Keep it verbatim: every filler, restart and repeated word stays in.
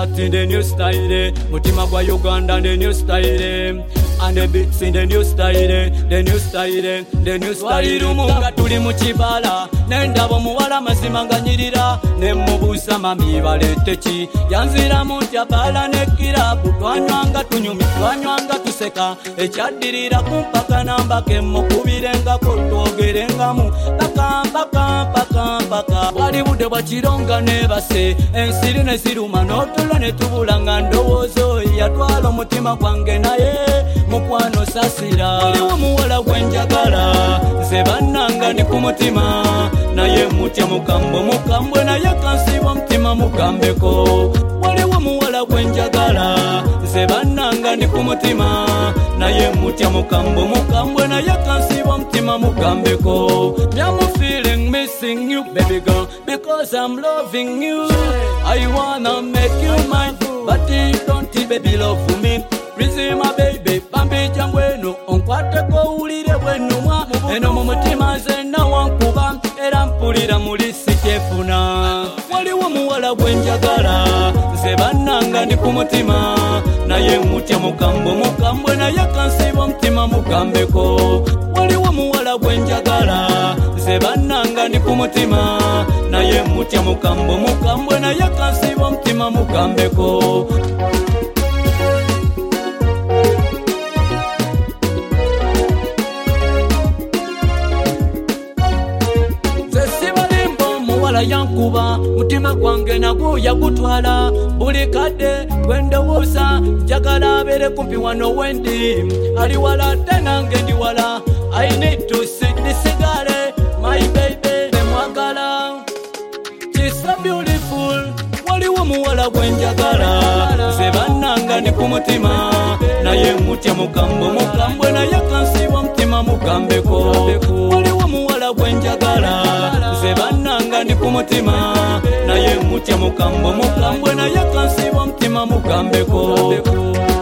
heart in the new style, mutima gwa Uganda the new style, and the beats in the new style, the new style, the new style. Munga tuli muchibala, nenda bomuwala mazima nganyirira, ne mubusa mami baletechi, yanzira mutya bala nekira, butwanywanga tunyumi twanywanga tuseka, echadirira kumpaka nambake mukubirenga kotwogerenga mu, paka paka paka paka. Wali bude bachironga ne base, ensiri ne siruma notulo ne tubulanga ndowoozo, yatwala omutima gwange naye mukwano sasira. Waliwo muwala gwenjagala, nze bannanga ndi ku mutima, naye mutya mukambo mukambwe naye kansiba mutima mukambeko. Waliwo muwala gwenjagala, nze bannanga ndi ku mutima, naye mutya mukambo mukambwe naye kansiba mutima mukambeko. I'm feeling missing you, baby girl, because I'm loving you. I wanna make you mine, but you don't, baby, love for me. Please, my baby, Bambi Jangweno, onkwate ko ulire bwenuma, eno mu mutima ze na wankuba, era mpulira mulisi kyefuna. Waliwo muwala gwenjagala, nze bannanga ndi ku mutima, naye mutya mukambo mukambwe naye kansiba mutima mukambeko. Waliwo muwala gwenjagala, nze bannanga ndi ku mutima, naye mutya mukambo mukambwe naye kansiba mutima mukambeko. Yankuba mutima gwange nagwo yagutwala, buli kadde gwendowooza njagala abeere kumpi wano wendi, ali wala ate nange ndi wala. I need to sit nisigale, my baby nemwagala, she's so beautiful. Waliwo muwala gwenjagala, nze bannanga ndi ku mutima, naye mutya mukambo mukambwe naye kansiba mutima mukambeko. Waliwo muwala gwenjagala, nze bannanga ndi ku mutima, naye mutya mukambo mukambwe naye kansiba mutima mukambeko.